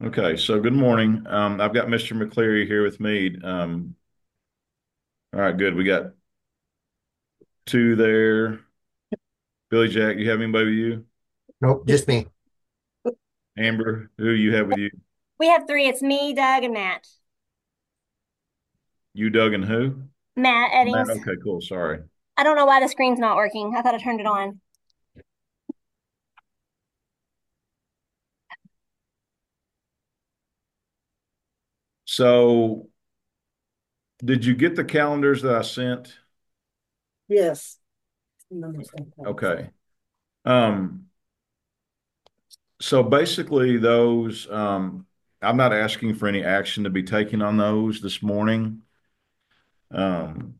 Okay, so good morning. I've got Mr. McCleary here with me. All right, good. We got two there. Billy Jack, you have anybody with you? Nope, just me. Amber, who you have with you? We have three. It's me, Doug, and Matt. You, Doug, and who? Matt Matt. Eddings. Okay, cool. Sorry. I don't know why the screen's not working. I thought I turned it on. So, did you get the calendars that I sent? Yes. Okay. Um, so basically those, I'm not asking for any action to be taken on those this morning. Um,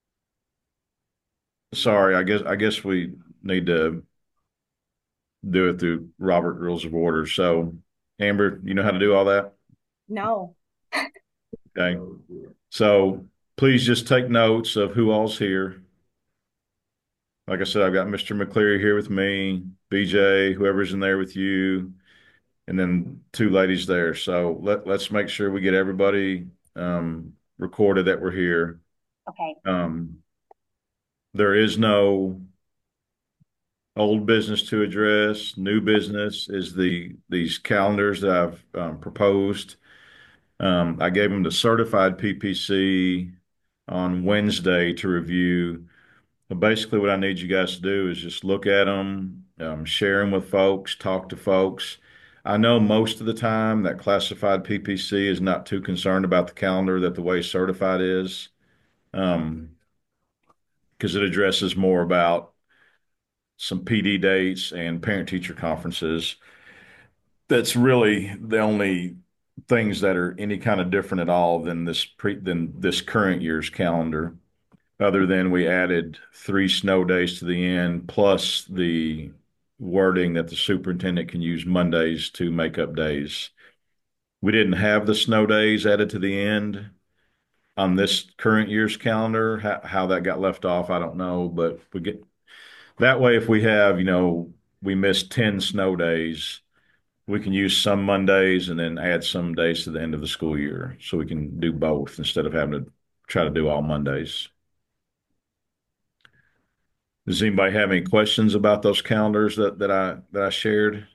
sorry, I guess we need to do it through Robert Rules of Order. So, Amber, you know how to do all that? No. Okay. So please just take notes of who all's here. Like I said, I've got Mr. McCleary here with me, BJ, whoever's in there with you, and then two ladies there. So let's make sure we get everybody recorded that we're here. Okay. Um, there is no old business to address. New business is these calendars that I've proposed. I gave them to certified PPC on Wednesday to review. But basically, what I need you guys to do is just look at them, share them with folks, talk to folks. I know most of the time that classified PPC is not too concerned about the calendar that the way certified is, um, because it addresses more about some PD dates and parent teacher conferences. That's really the only things that are any kind of different at all than this current year's calendar, other than we added 3 snow days to the end, plus the wording that the superintendent can use Mondays to make up days. We didn't have the snow days added to the end on this current year's calendar. How that got left off, I don't know, but we get that way. If we have, we missed 10 snow days, we can use some Mondays and then add some days to the end of the school year. So we can do both instead of having to try to do all Mondays. Does anybody have any questions about those calendars that I shared?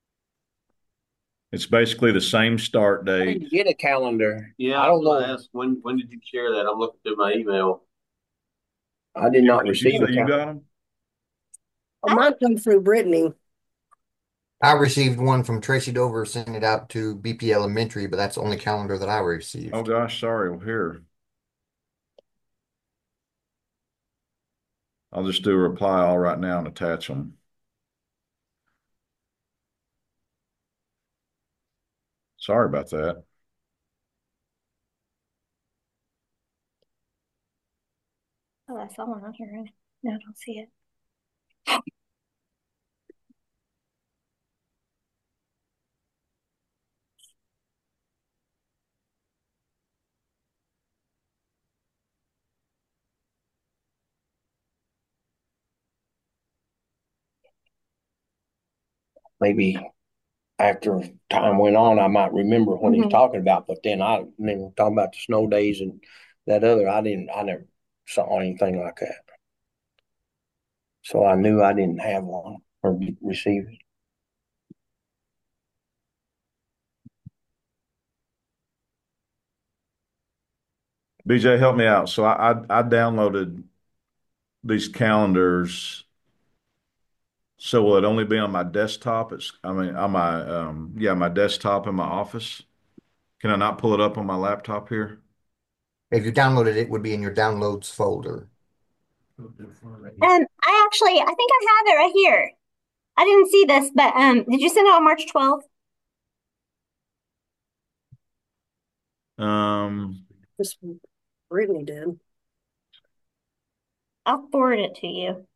It's basically the same start I date. didn't get a calendar. Yeah, I I was don't going to know. ask when did you share that? I'm looking through my email. I did Amber, not did you receive a say you calendar. got them? Well, mine comes through Brittany. I received one from Tracy Dover, sent it out to BP Elementary, but that's the only calendar that I Oh received. gosh, sorry. Well, here, I'll just do a reply all right now and attach them. Sorry about that. Oh, I saw one on here. No, I don't see it. Maybe after time went on, I might remember what he's Mhm. talking about. But then talking about the snow days and that other, I never saw anything like that. So I knew I didn't have one or receive it. BJ, help me out. So I downloaded these calendars. So will it only be on my desktop? I mean, on my yeah, my desktop in my office. Can I not pull it up on my laptop here? If you downloaded it, it would be in your downloads folder. I think I have it right here. I didn't see this, but did you send it on March 12th? Um, This Brittany did. I'll forward it to you.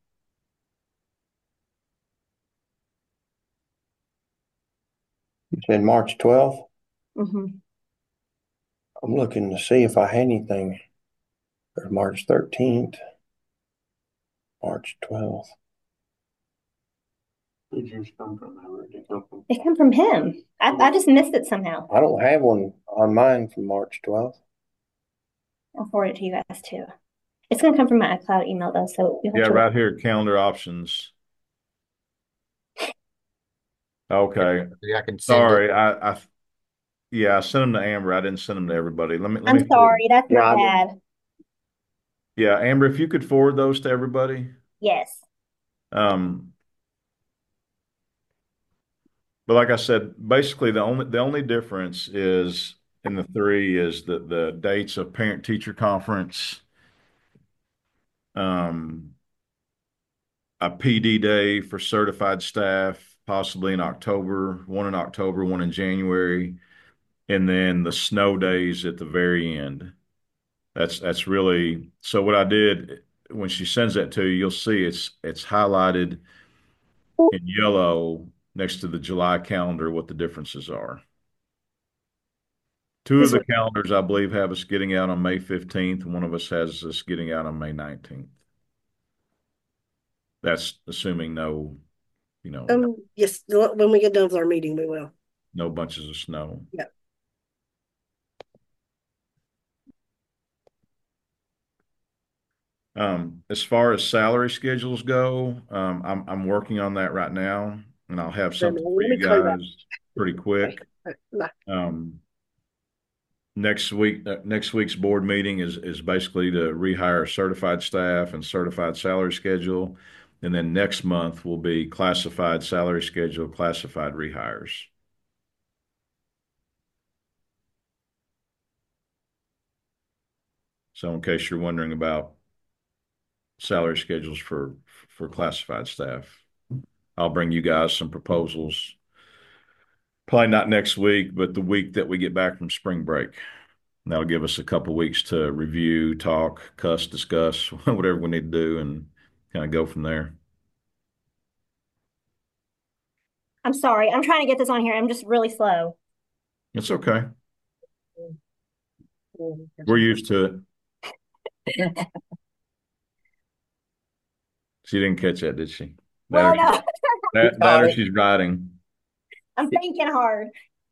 You said March 12th. Hmm. I'm looking to see if I had anything. Or March 13th, March 12th. Where'd yours come from? Where did it come from? It come from him. I just missed it somehow. I don't have one on mine from March 12th. I'll forward it to you guys too. It's gonna come from my iCloud email though, so you'll have Yeah, to wait. right here, calendar options. Okay. I can send it. Sorry, yeah, I sent them to Amber. I didn't send them to everybody. Let I'm me forward. sorry, that's Yeah, my I didn't. bad. Yeah, Amber, if you could forward those to everybody. Yes. Um, but like I said, basically the only difference is in the three is the dates of parent teacher conference, um, a PD day for certified staff, possibly in October, one in October, one in January, and then the snow days at the very end. That's really so what I did when she sends that to you, you'll see it's highlighted in yellow next to the July calendar what the differences are. Two of This the one, calendars, I believe, have us getting out on May 15th. One of us has us getting out on May 19th. That's assuming yes, when we get done with our meeting, we will. no bunches of snow. Yeah. As far as salary schedules go, I'm working on that right now, and I'll have something for Let you me call you back. guys pretty quick. Bye. Um, next week's board meeting is basically to rehire certified staff and certified salary schedule, and then next month will be classified salary schedule, classified rehires. So in case you're wondering about salary schedules for classified staff, I'll bring you guys some proposals. Probably not next week, but the week that we get back from spring break. And that'll give us a couple weeks to review, talk, cuss, discuss, whatever we need to do, and kind of go from there. I'm sorry. I'm trying to get this on here. I'm just really slow. It's okay. We're used to it. She didn't catch that, did she? Well, no, That or she's riding. I'm thinking hard.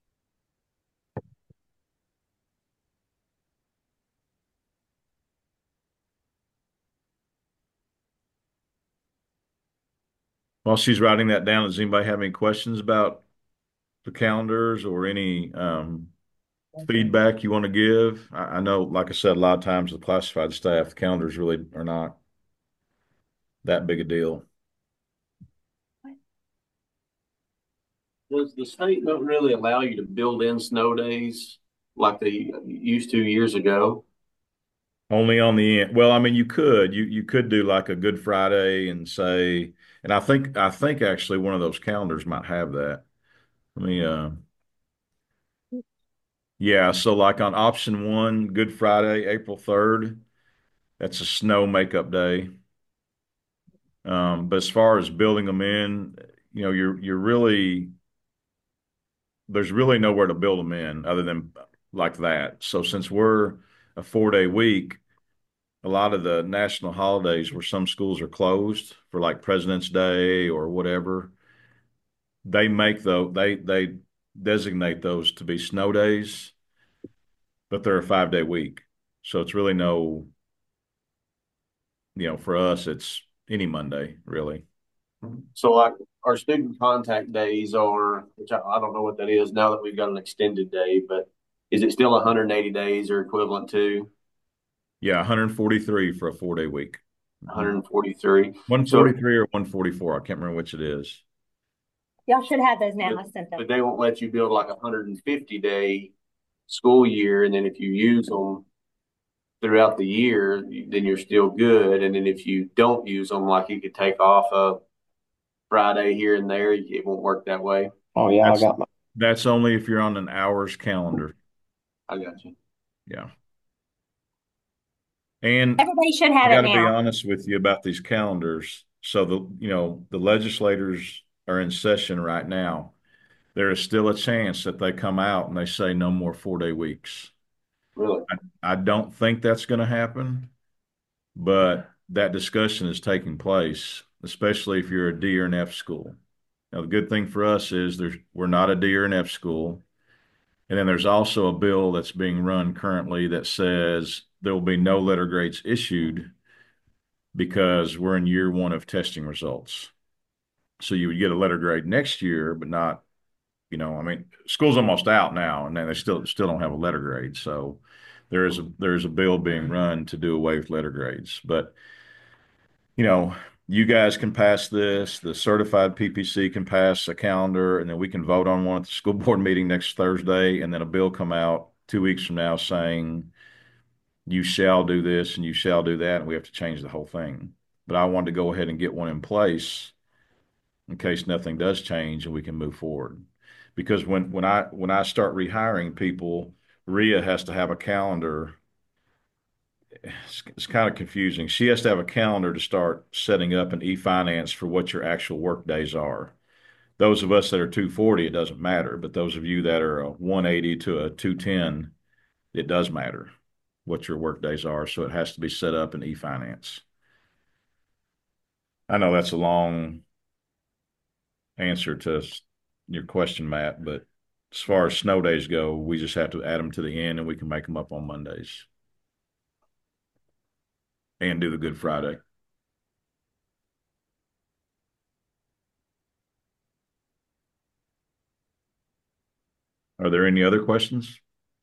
While she's writing that down, does anybody have any questions about the calendars or any feedback you want to give? I know, like I said, a lot of times with classified staff, the calendars really are not that big a deal. Does the state don't really allow you to build in snow days like they used to years ago? Only on the end. Well, I mean, you could do like a Good Friday and say, and I think actually one of those calendars might have that. Let me yeah, so like on option one, Good Friday, April 3rd, that's a snow makeup day. But as far as building them in, you're really there's really nowhere to build them in other than like that. So since we're a 4-day week, a lot of the national holidays where some schools are closed for like President's Day or whatever, they designate those to be snow days, but they're a 5-day week. So it's really no, for us, it's any Monday, really. So like our student contact days are, which I don't know what that is now that we've got an extended day, but is it still 180 days or equivalent to Yeah, 143 for a 4-day week. 143? So, 143 or 144. I can't remember which it is. Y'all should have those now. I sent them. but they won't let you build like a 150-day school year, and then if you use them throughout the year, then you're still good. And then if you don't use them, like you could take off a Friday here and there, it won't work that way. Oh yeah, That's I got my. that's only if you're on an hours calendar. I got you. Yeah. And Everybody should I have got it to be now. honest with you about these calendars. So the legislators are in session right now. There is still a chance that they come out and they say no more 4-day weeks. Really? I don't think that's going to happen, but that discussion is taking place, especially if you're a D or an F school. Now, the good thing for us is we're not a D or an F school. And then there's also a bill that's being run currently that says there will be no letter grades issued because we're in year one of testing results. So you would get a letter grade next year, but not, I mean, school's almost out now, and then they still don't have a letter grade. So there is a bill being run to do away with letter grades. But you know, you guys can pass this, the certified PPC can pass a calendar, and then we can vote on one at the school board meeting next Thursday, and then a bill come out 2 weeks from now saying you shall do this and you shall do that, and we have to change the whole thing. But I wanted to go ahead and get one in place in case nothing does change and we can move forward. Because when I start rehiring people, Rhea has to have a calendar. It's kind of confusing. She has to have a calendar to start setting up an e-finance for what your actual work days are. Those of us that are 240, it doesn't matter. But those of you that are a 180 to a 210, it does matter what your work days are. So it has to be set up in e-finance. I know that's a long answer to your question, Matt, but as far as snow days go, we just have to add them to the end and we can make them up on Mondays and do the Good Friday. Are there any other questions?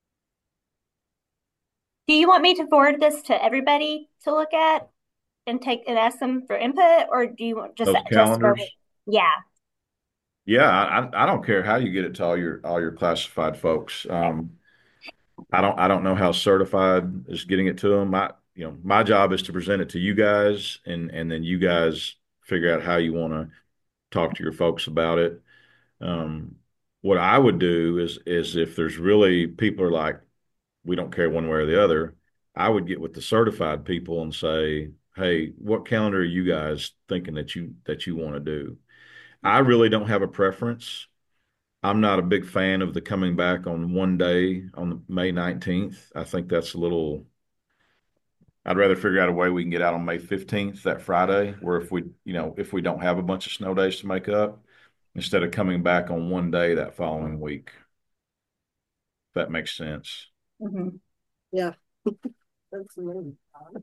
Do you want me to forward this to everybody to look at and ask them for input, or do you want Those calendars? Yeah. Yeah, I don't care how you get it to all your classified folks. I don't know how certified is getting it to them. My job is to present it to you guys, and then you guys figure out how you want to talk to your folks about it. What I would do is if there's really people are like, we don't care one way or the other, I would get with the certified people and say, hey, what calendar are you guys thinking that you want to do? I really don't have a preference. I'm not a big fan of the coming back on one day on May 19th. I think that's a little, I'd rather figure out a way we can get out on May 15th, that Friday, where if we don't have a bunch of snow days to make up, instead of coming back on one day that following week. If that makes sense. Mm-hmm. Yeah. That's amazing.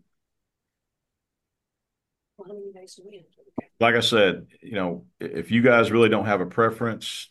Well, how many days do we have? Like I said, if you guys really don't have a preference,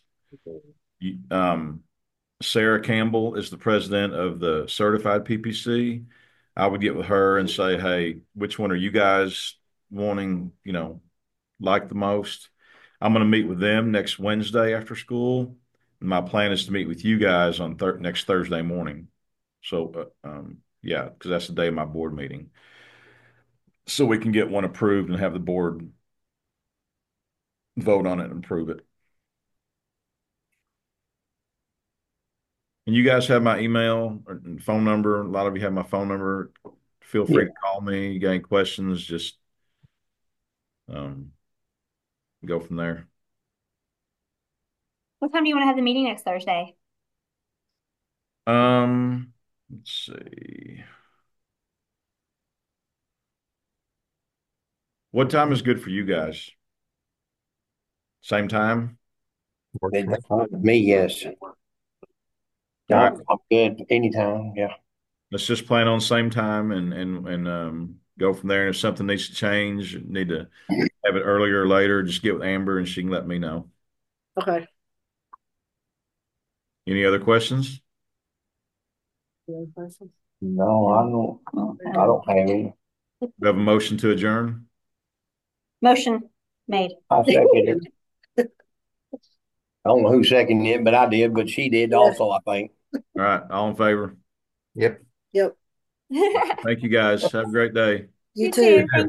Sarah Campbell is the president of the certified PPC. I would get with her and say, hey, which one are you guys wanting, like the most? I'm going to meet with them next Wednesday after school. And my plan is to meet with you guys on next Thursday morning. So, yeah, because that's the day of my board meeting. So we can get one approved and have the board vote on it and approve it. And you guys have my email and phone number. A lot of you have my phone number. Feel free to call me. You got any questions, just go from there. What time do you want to have the meeting next Thursday? Let's see. What time is good for you guys? Same time? Me, yes. All right. I'm good anytime. Yeah. Let's just plan on same time and go from there. And if something needs to change, need to have it earlier or later, just get with Amber and she can let me know. Okay. Any other questions? No, I don't have any. We have a motion to adjourn. Motion made. I second it. I don't know who seconded it, but I did, but she did also, I think. All right. All in favor? Yep. Yep. Thank you guys. Have a great day. You You too. too. Thank